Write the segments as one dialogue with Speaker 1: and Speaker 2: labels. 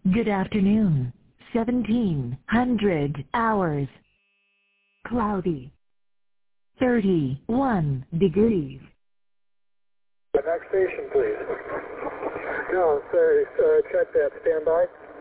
Speaker 1: Good afternoon. 1700 hours. Cloudy. 31 degrees.
Speaker 2: The next station, please. No, sorry, check that. Stand by.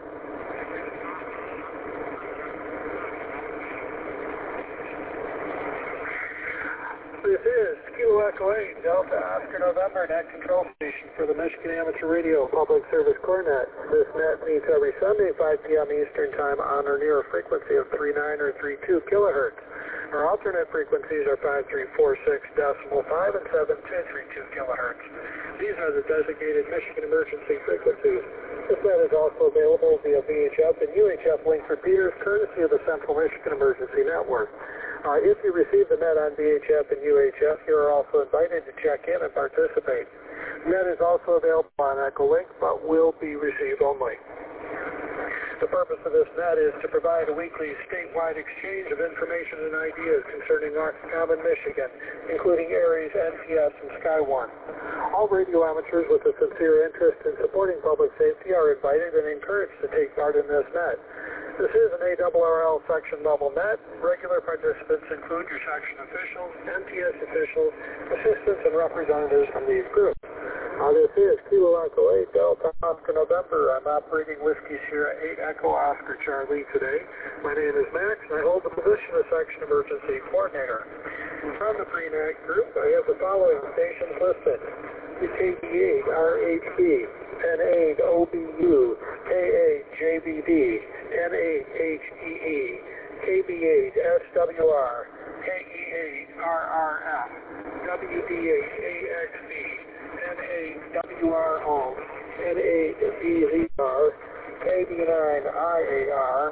Speaker 2: This is Kilo Echo 8, Delta Oscar November, net control station for the Michigan Amateur Radio Public Service Corps net. This net meets every Sunday, 5 p.m. Eastern Time on or near a frequency of 39 or 32 kilohertz. Our alternate frequencies are 5346.5 and 7232 kilohertz. These are the designated Michigan emergency frequencies. This net is also available via VHF and UHF link repeaters, courtesy of the Central Michigan Emergency Network. If you receive the net on VHF and UHF, you are also invited to check in and participate. The net is also available on Echolink, but will be received only. The purpose of this net is to provide a weekly statewide exchange of information and ideas concerning Oxcom and Michigan, including ARES, NTS, and SkyOne. All radio amateurs with a sincere interest in supporting public safety are invited and encouraged to take part in this net. This is an ARRL section level net. Regular participants include your section officials, NTS officials, assistants, and representatives from these groups. This is Kilo Echo 8, Delta Oscar November. I'm operating Whiskey Sierra 8 Echo Oscar Charlie today. My name is Max, and I hold the position of Section Emergency Coordinator. From the pre-net group, I have the following stations listed: KB8 RHB, 10-8 OBU, K8 JBD, 10-8 HEE, KB8 SWR, KE8 RRF, WD8 AXB, 10-8 WRO, 10-8 BZR, KB9 IAR,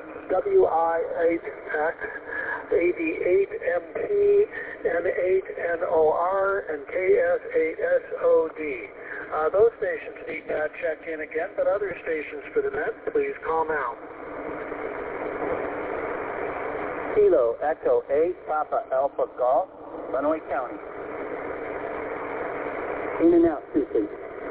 Speaker 2: WI8X, 88MP, N8 NOR, and KS8SOD. Those stations need not check in again, but other stations for the net, please call now.
Speaker 3: Kilo Echo 8, Papa Alpha Golf, Lenawee County. In and out, please.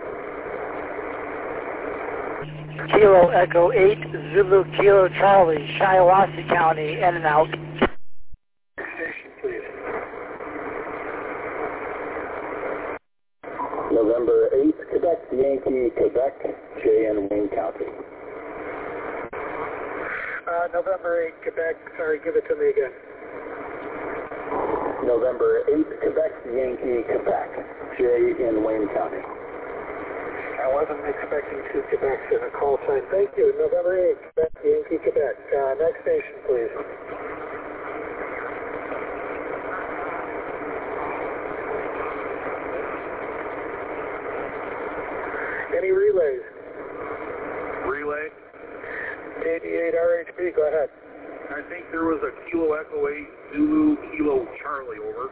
Speaker 4: Kilo Echo 8, Zulu Kilo Charlie, Shiawassee County, in and out.
Speaker 2: Station, please.
Speaker 3: November 8, Quebec Yankee, Quebec, JN Wayne County.
Speaker 2: November 8, Quebec, sorry, give it to me again.
Speaker 3: November 8, Quebec Yankee, Quebec, J in Wayne County.
Speaker 2: I wasn't expecting two Quebecs in a call sign. Thank you. November 8, Quebec Yankee, Quebec. Next station, please. Any relays?
Speaker 5: Relay.
Speaker 2: KD8 RHB, go ahead.
Speaker 5: I think there was a Kilo Echo 8, Zulu Kilo Charlie, over.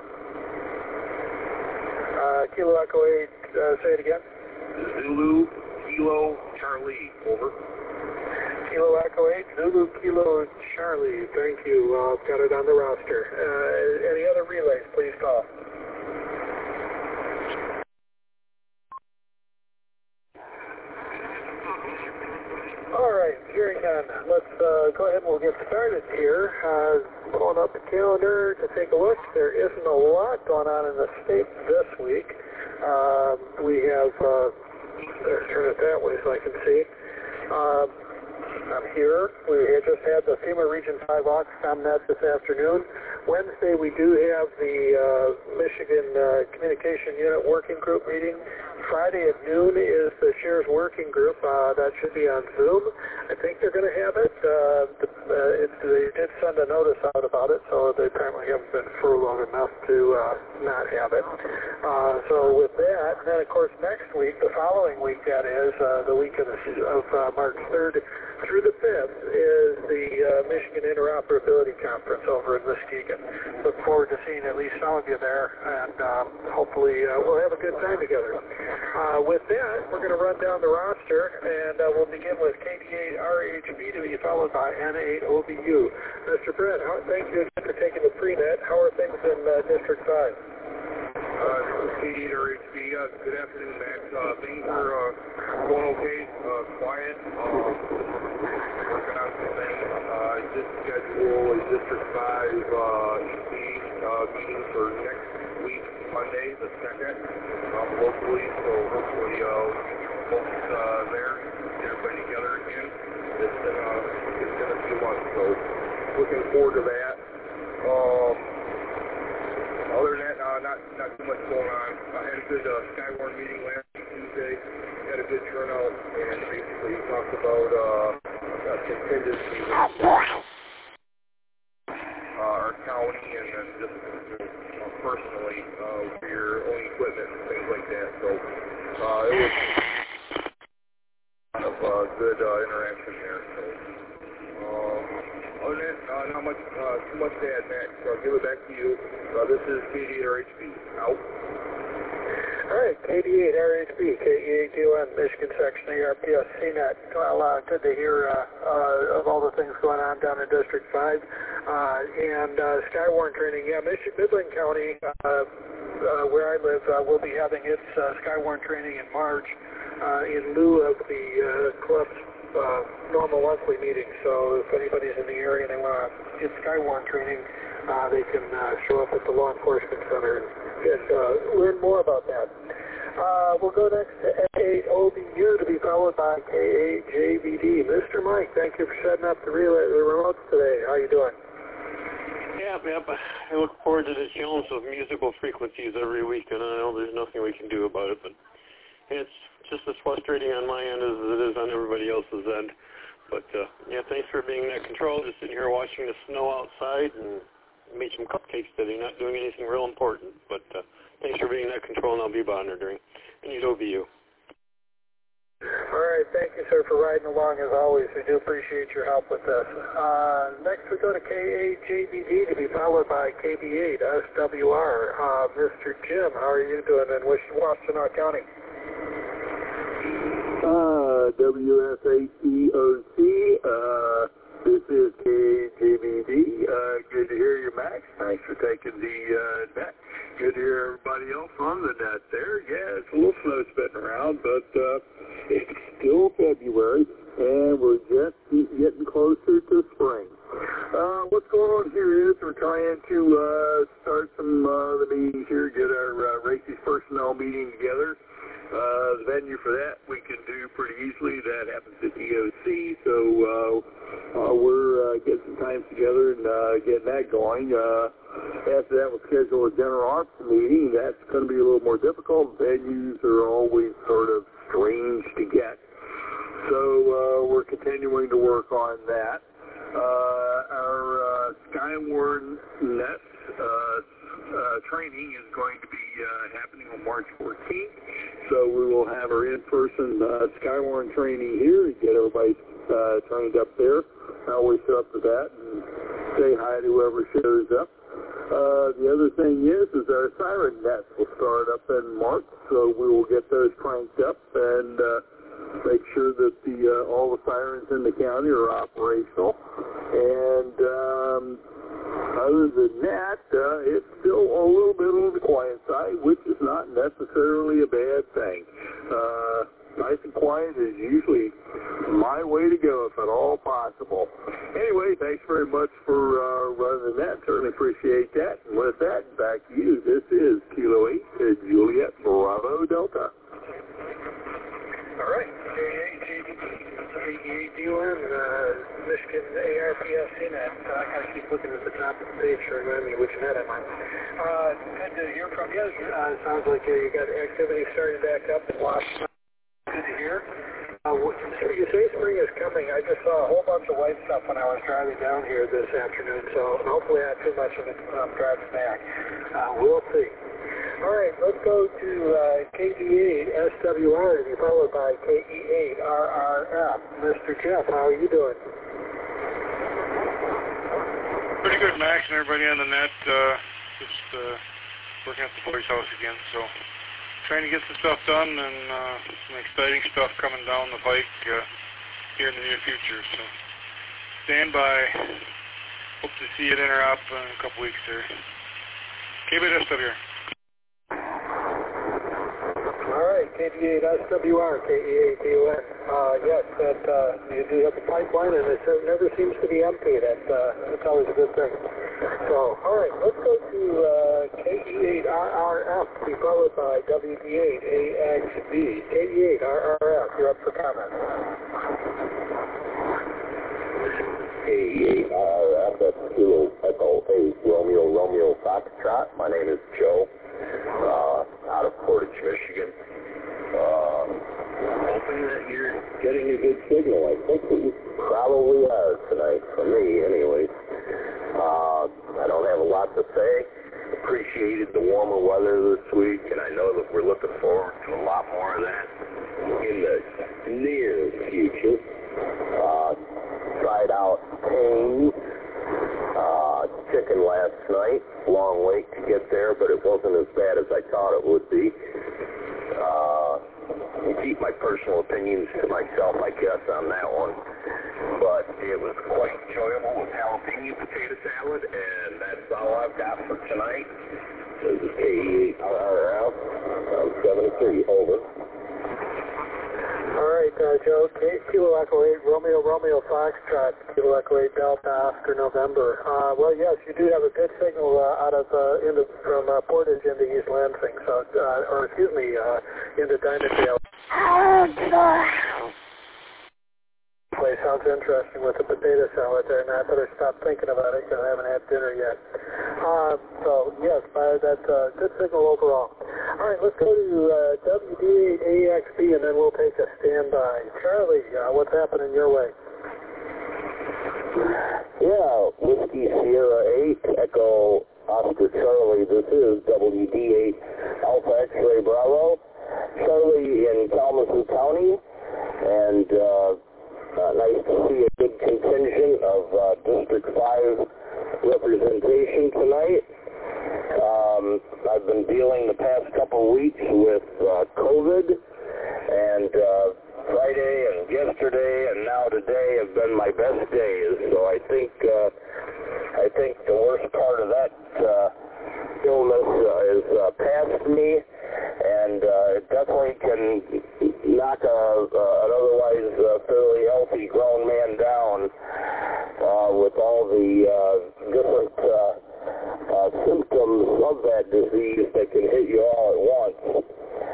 Speaker 2: Kilo Echo 8, say it again.
Speaker 5: Zulu Kilo Charlie, over.
Speaker 2: Kilo Echo 8, Zulu Kilo Charlie, thank you. Got it on the roster. Any other relays, please call. Alright, hearing none. Let's go ahead and we'll get started here. Pulling up the calendar to take a look. There isn't a lot going on in the state this week. We have, turn it that way so I can see. I'm here. We just had the FEMA Region 5 Oxcom net this afternoon. Wednesday we do have the Michigan Communication Unit Working Group meeting. Friday at noon is the Shares Working Group. That should be on Zoom. I think they're going to have it. They did send a notice out about it, so they apparently haven't been furloughed enough to not have it. So with that, and then of course next week, the following week that is, the week of March 3rd through the 5th is the Michigan Interoperability Conference over in Muskegon. Look forward to seeing at least some of you there, and hopefully we'll have a good time together. With that, we're going to run down the roster, and we'll begin with KD8 RHB to be followed by N8 OBU. Mr. Brett, thank you again for taking the pre-net. How are things in District 5?
Speaker 5: This is KD8RHB. Good afternoon, Max. Things are going okay, quiet. Working on some things. I did schedule a District 5 EP meeting for next week, Monday, the 2nd, locally. So hopefully folks there, get everybody together again. It's been a few months, so looking forward to that. Other than that, not too much going on. I had a good Skywarn meeting last Tuesday. Had a good turnout, and basically talked about contingency our county, and then just personally for your own equipment and things like that. So it was kind of good interaction there. So other than that, not much too much to add, Max. So I'll give it back to you. This is KD8RHB. Out.
Speaker 2: All right, KD8RHB, KE8DON, Michigan Section ARPS CNET. Well, good to hear of all the things going on down in District 5. And Skywarn training, yeah, Midland County, where I live, will be having its Skywarn training in March in lieu of the club's normal monthly meeting. So if anybody's in the area and they want to get Skywarn training, they can show up at the Law Enforcement Center and learn more about that. We'll go next to A8OBU to be followed by K8JVD. Mr. Mike, thank you for setting up the remotes today. How you doing?
Speaker 6: Yep. I look forward to the challenge of musical frequencies every week, and I know there's nothing we can do about it, but it's just as frustrating on my end as it is on everybody else's end. But, thanks for being in control. Just sitting here watching the snow outside and made some cupcakes today. Not doing anything real important, but thanks for being in control, and I'll be monitoring. And you'd OBU.
Speaker 2: All right, thank you, sir, for riding along as always. We do appreciate your help with this. Next we go to K8JVD to be followed by KB8SWR. Mr. Jim, how are you doing in Washtenaw County?
Speaker 7: WSATOC, this is KJVD. Good to hear you, Max. Thanks for taking the net. Good to hear everybody else on the net there. Yeah, it's a little snow spitting around, but it's still February, and we're just getting closer to spring. What's going on here is we're trying to start some of the meetings here, get our RACES personnel meeting together. The venue for that we can do pretty easily. That happens at DOC, so we're getting some time together and getting that going. After that, we'll schedule a general ops meeting. That's going to be a little more difficult. Venues are always sort of strange to get. So we're continuing to work on that. Our Skywarn Net training is going to be happening on March 14th. So we will have our in-person Skywarn training here and get everybody trained up there. I always show up to that and say hi to whoever shows up. The other thing is our siren nets will start up in March, so we will get those cranked up and make sure that all the sirens in the county are operational. And other than that, it's still a little bit on the quiet side, which is not necessarily a bad thing. Nice and quiet is usually my way to go, if at all possible. Anyway, thanks very much for running that. Certainly appreciate that. And with that, back to you. This is Kilo 8 Juliet Bravo Delta.
Speaker 2: All right, K8DON, Michigan ARPS CNET. I gotta keep looking at the top of the page to remind me which net I'm on. Good to hear from you. Sounds like you got activity starting back up in Washington. Good to hear. You say spring is coming. I just saw a whole bunch of white stuff when I was driving down here this afternoon, so hopefully not too much of it driving back. We'll see. All right, let's go to KD8SWR to be followed by KE8RRF. Mr. Jeff, how are you doing?
Speaker 8: Pretty good, Max, and everybody on the net. Just working at the boys' house again, so trying to get some stuff done and some exciting stuff coming down the pike here in the near future. So stand by. Hope to see you at Interop in a couple weeks there. KB8SWR.
Speaker 2: KD8SWR, KE8DUN. Yes, you do have the pipeline, and it never seems to be empty. That's always a good thing. So, all right, let's go to KE8RRF, to be followed by WD8AXB. KE8RRF, you're up for comment.
Speaker 9: KE8RRF, that's Kilo Echo 8, Romeo Foxtrot. My name is Joe, out of Portage, Michigan. Hoping that you're getting a good signal. I think that you probably are tonight, for me anyways. I don't have a lot to say. Appreciated the warmer weather this week, and I know that we're looking forward to a lot more of that in the near future. Tried out Cane's chicken last night. Long wait to get there, but it wasn't as bad as I thought it would be. Keep my personal opinions to myself, I guess, on that one. But it was quite enjoyable with jalapeno potato salad, and that's all I've got for tonight. This is KE8RRF, 73, over.
Speaker 2: All right, Joe, Kilo Echo 8, Romeo Foxtrot, Kilo Echo 8, Delta, Oscar, November. Well, yes, you do have a good signal from Portage into East Lansing, so, into Dimondale. Place sounds interesting with the potato salad there, and I better stop thinking about it because I haven't had dinner yet. So, yes, that's a good signal overall. All right, let's go to WD8AXB, and then we'll take a standby. Charlie, what's happening your way?
Speaker 9: Yeah, Whiskey Sierra 8, Echo Oscar Charlie. This is WD8 Alpha X-Ray Bravo. Charlie in Kalamazoo County, and nice to see a good contingent of District 5 representation tonight. I've been dealing the past couple of weeks with COVID, and Friday and yesterday and now today have been my best days. So I think the worst part of that illness is past me, and it definitely can knock an otherwise fairly healthy grown man down with all the different symptoms of that disease that can hit you all at once.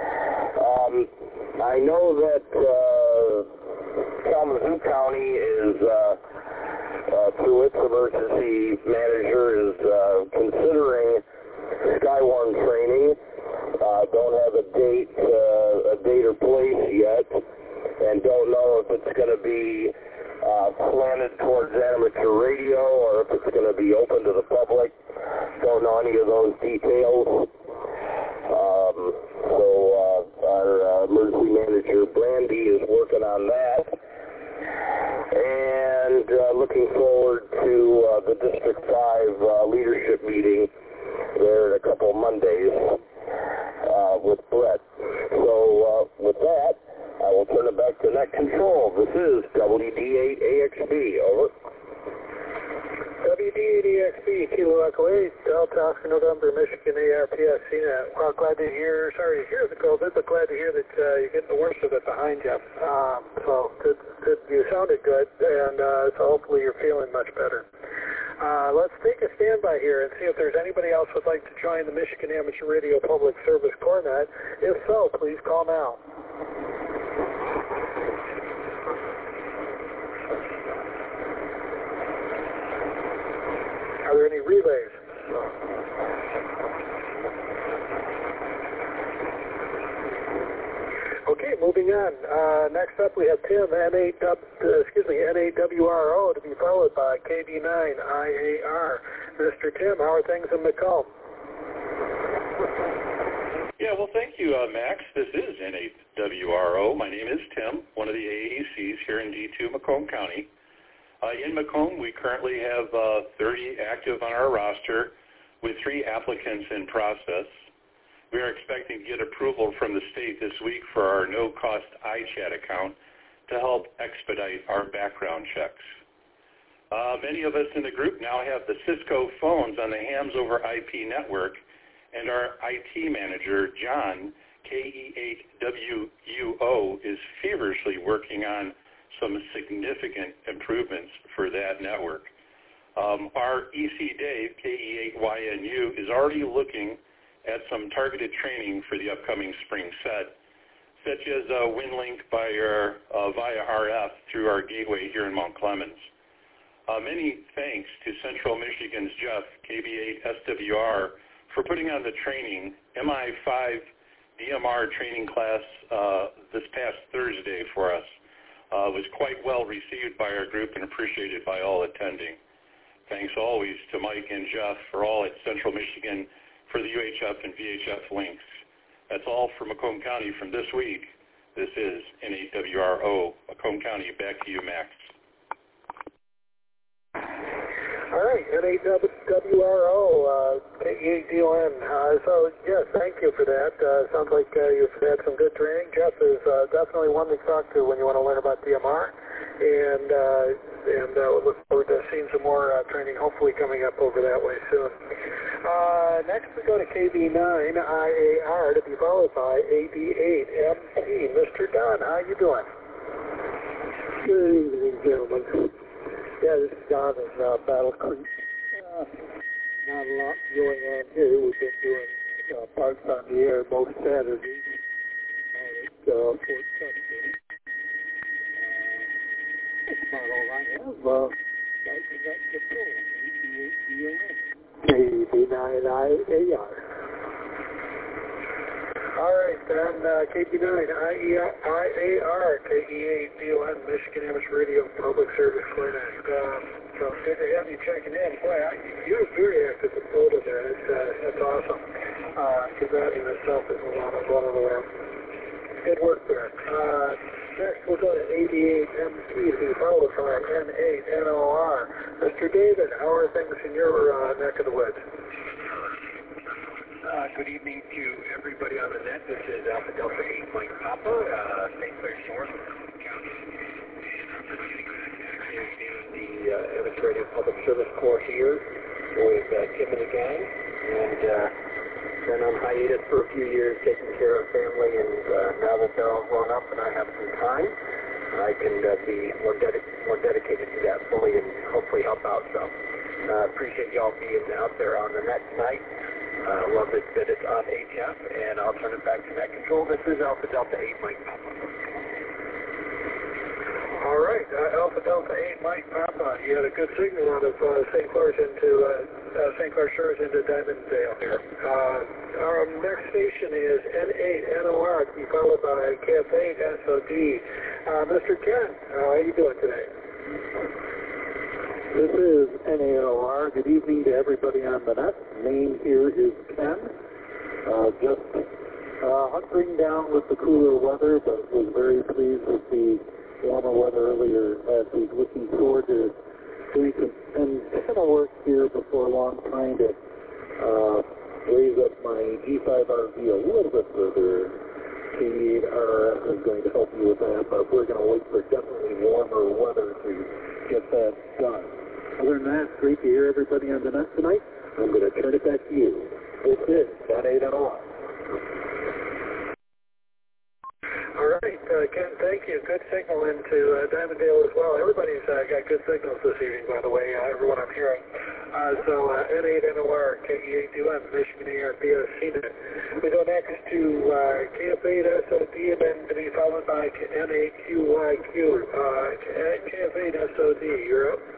Speaker 9: I know that Kalamazoo County is, through its emergency manager, is considering Skywarn training. Don't have a date or place yet, and don't know if it's going to be slanted towards amateur radio or if it's going to be open to the public. Don't know any of those details. So our emergency manager, Brandy, is working on that. And looking forward to the District 5 leadership meeting there in a couple of Mondays with Brett. So with that, I will turn it back to Net Control. This is WD8AXB, over.
Speaker 2: WD8AXB, Kilo Echo 8, Delta Oscar November, Michigan ARPS, CNET. Well, sorry to hear the COVID, but glad to hear that you're getting the worst of it behind you. So good, you sounded good, and so hopefully you're feeling much better. Let's take a standby here and see if there's anybody else who would like to join the Michigan Amateur Radio Public Service Cornet. If so, please call now. Are there any relays? Okay, moving on. Next up, we have Tim, N8WRO, to be followed by KD9IAR. Mr. Tim, how are things in Macomb?
Speaker 10: Yeah, well, thank you, Max. This is N8WRO. My name is Tim, one of the AACs here in D2 Macomb County. In Macomb, we currently have 30 active on our roster with 3 applicants in process. We are expecting to get approval from the state this week for our no-cost iChat account to help expedite our background checks. Many of us in the group now have the Cisco phones on the Hams over IP network, and our IT manager, John, KE8WUO is feverishly working on some significant improvements for that network. Our EC Dave, KE8YNU, is already looking at some targeted training for the upcoming spring set, such as WinLink via RF through our gateway here in Mount Clemens. Many thanks to Central Michigan's Jeff, KB8SWR, for putting on the training. MI5 DMR training class this past Thursday for us was quite well received by our group and appreciated by all attending. Thanks always to Mike and Jeff for all at Central Michigan for the UHF and VHF links. That's all for Macomb County from this week. This is N8WRO, Macomb County. Back to you, Max.
Speaker 2: All right, N8WRO, KE8DON. So, yes, thank you for that. Sounds like you've had some good training. Jeff is definitely one to talk to when you want to learn about DMR. And look forward to seeing some more training hopefully coming up over that way soon. Next we go to KB9IAR to be followed by AB8MP. Mr. Don, how you doing?
Speaker 11: Good evening, gentlemen. Yeah, this is Don in Battle Creek. Not a lot going on here. We've been doing parts on the air most Saturdays at Fort Sumter. That's about all I have. Guys, we got control. KB9IAR.
Speaker 2: All right, then KB9IAR, KE8DON, Michigan Amateur Radio Public Service Clinic. So good to have you checking in. Boy, you're very active in Boulder there. That's awesome. Because that in itself is a lot of good work there. Next, we'll go to AB8MP to be followed by N8NOR. Mr. David, how are things in your neck of the woods?
Speaker 12: Good evening to everybody on the net. This is Alpha Delta 8 Mike Papa, St. Clair Shores, County. The Amateur Radio Public Service Corps here with Tim and the gang. And been on hiatus for a few years taking care of family, and now that they're all grown up and I have some time, I can be more dedicated to that fully and hopefully help out. So appreciate y'all being out there on the net tonight. Love it that it's on HF, and I'll turn it back to net control. This is Alpha Delta 8 Mike Papa.
Speaker 2: All right, Alpha Delta 8 Mike Papa. You had a good signal out of St. Clair Shores into Diamondvale here. Our next station is N8NOR to be followed by KF8SOD. Mr. Ken, how are you doing today?
Speaker 11: This is N8NOR. Good evening to everybody on the net. Name here is Ken. Just hunkering down with the cooler weather, but was very pleased with the warmer weather earlier last week. Looking forward to doing some antenna work here before long, trying to raise up my G5RV a little bit further. KE8RF is going to help me with that, but we're going to wait for definitely warmer weather to get that done. Other than that, it's great to hear everybody on the net tonight. I'm going to turn it back to you. This is N8NOR.
Speaker 2: All right, Ken, thank you. Good signal into Diamondvale as well. Everybody's got good signals this evening, by the way, everyone I'm hearing. So N8NOR, KE8DON, Michigan ARPS-CNET. We go next to KF8SOD and then to be followed by N8QYQ. KF8SOD, you're up.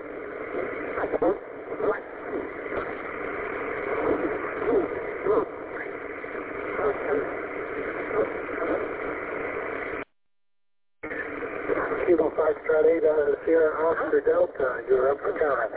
Speaker 2: Kilo Foxtrot 8 Sierra Oscar Delta, you're up for comment.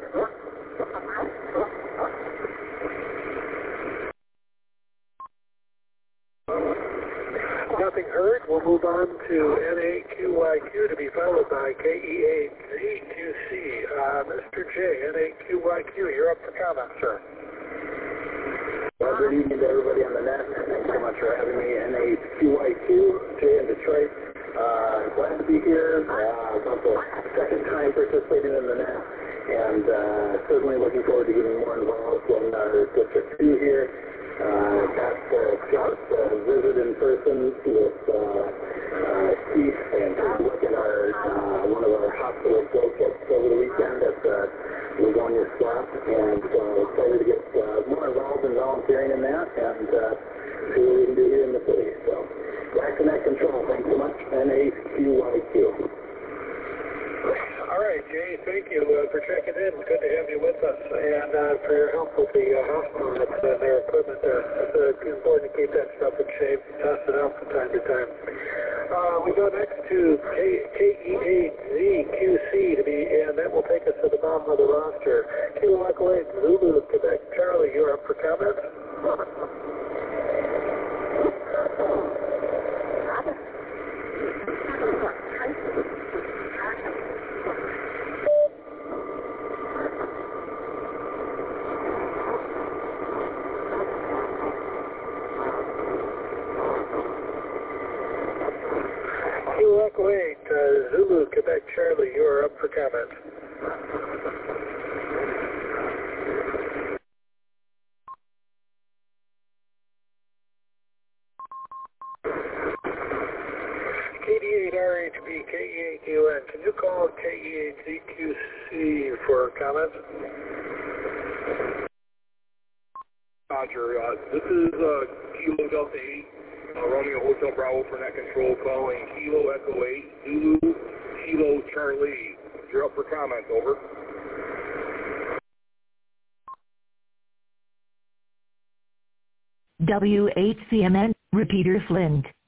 Speaker 2: Nothing heard. We'll move on to N8QYQ to be followed by KE8Z2C. Mr. J, N8QYQ, you're up for comment, sir.
Speaker 3: Well, good evening to everybody on the net. Thanks so much for having me. N8QYQ, Jay in Detroit. Glad to be here. About the second time participating in the net, and certainly looking forward to getting more involved when District 2 here. got a visit in person with Keith and took a look at one of our hospital projects over the weekend at Livonia Swamp, and excited to get more involved in volunteering in that and see what we can do here in the city. So, back to net control. Thanks so much. NAQYQ.
Speaker 2: All right, Jay, thank you for checking in. Good to have you with us, and for your help with the hospital and their equipment there. It's important to keep that stuff in shape, test it out from time to time. We go next to KE8ZQC and that will take us to the bottom of the roster. Kilo Echo 8 Zulu, Quebec Charlie, you're up for comment. Echo 8, Zulu, Quebec Charlie, you're up for comment. KD8RHB, KE8UN, can you call KE8ZQC for comment?
Speaker 5: Roger, this is Kilo Delta 8. Romeo Hotel Bravo for net control, calling Kilo Echo 8, Zulu, Kilo Charlie. You're up for comment, over.
Speaker 1: W8CMN, repeater Flint.